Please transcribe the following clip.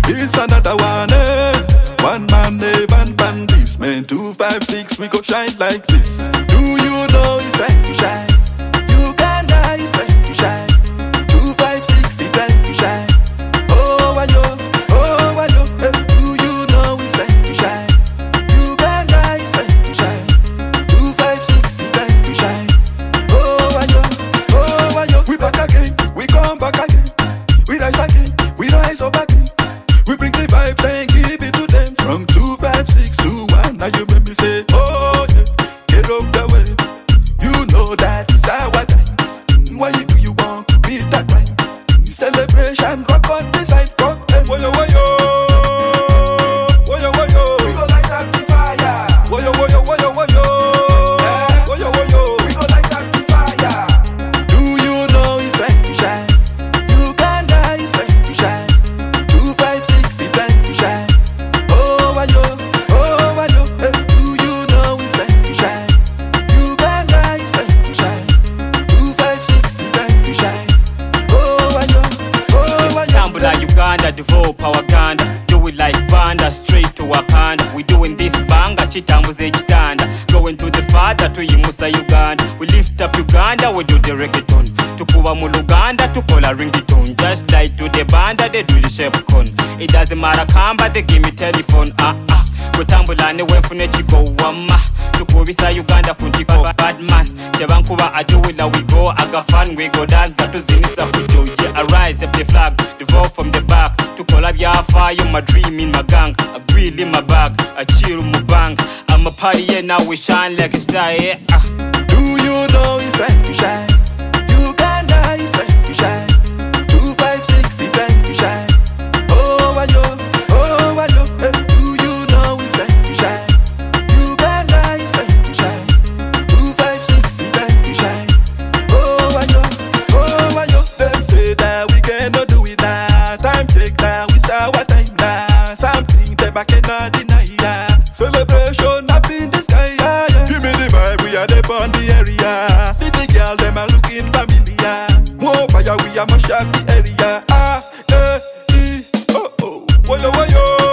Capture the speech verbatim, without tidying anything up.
This another one, eh? One man, eh, one band, this man, two, five, six, we go shine like this. Do you know it's time to shine? Uganda is time to shine. Two, five, six, it's time to shine. Oh, why yo, oh, why yo, eh? Do you know it's time to shine? Uganda is time to shine. Two, five, six, it's time to shine. Oh, why yo, oh, why yo, we back again, we come back again, we rise again, we rise up again. We bring the vibes and give it to them. From two, five, six to one. Now you make me say, oh yeah, get off the way. You know that it's our time. Why you do you want to beat that time? Celebration, rock on the side, rock them. Woyo woyo, woyo woyo. We go light up the fire. Woyo woyo woyo woyo. Yeah. Woyo woyo. We go light up the fire. Do you know it's time to shine? Uganda is time to shine. Two, five, six, it's time to shine. Oh, why yo, oh, why yo, eh? Do you know it's time to shine? Uganda is time to shine. Two, five, six, it's time to shine. Oh, why yo, oh, why yo. Tambula Uganda, develop our Uganda. Do it like Banda, straight to Wakanda. We doing this banga, chitambuze chitanda. Going to the father, to Yimusa Uganda. We lift up Uganda, we do the reggaeton. Tukuba mu Luganda, tukola ringtone. Just like to the banda, they do the shape con. It doesn't matter kamba, they give me telephone. Ah ah, kutambula ne wefune chiko wama. Tukubisa Uganda kuntiko bad man. Chebankuba ajuwila we go, agafan we go dance. That was in video. Yeah, arise up the flag, the vote from the back. Tukola bya fire, my dream in my gang. A grill in my bag, a chill in my bank. I'm a party yeah, now we shine like a star. Yeah. Ah. Do you know it's time to shine? Uganda is time to shine. Two, five, six, it's time to shine. Oh, why yo, oh, why yo, eh? Do you know it's time to shine? Uganda is time to shine. Two, five, six, it's time to shine. Oh, why yo, oh, why yo. Them say that we cannot do it now. Time take now, it's our time now. Something that I cannot deny. Yeah. Celebration up in the sky. Yeah, yeah. Give me the vibe, we are the on the area. City girl, them are looking familiar. More fire, we are mash up the area. Ah, eh, eh, oh, oh, woyo, woyo.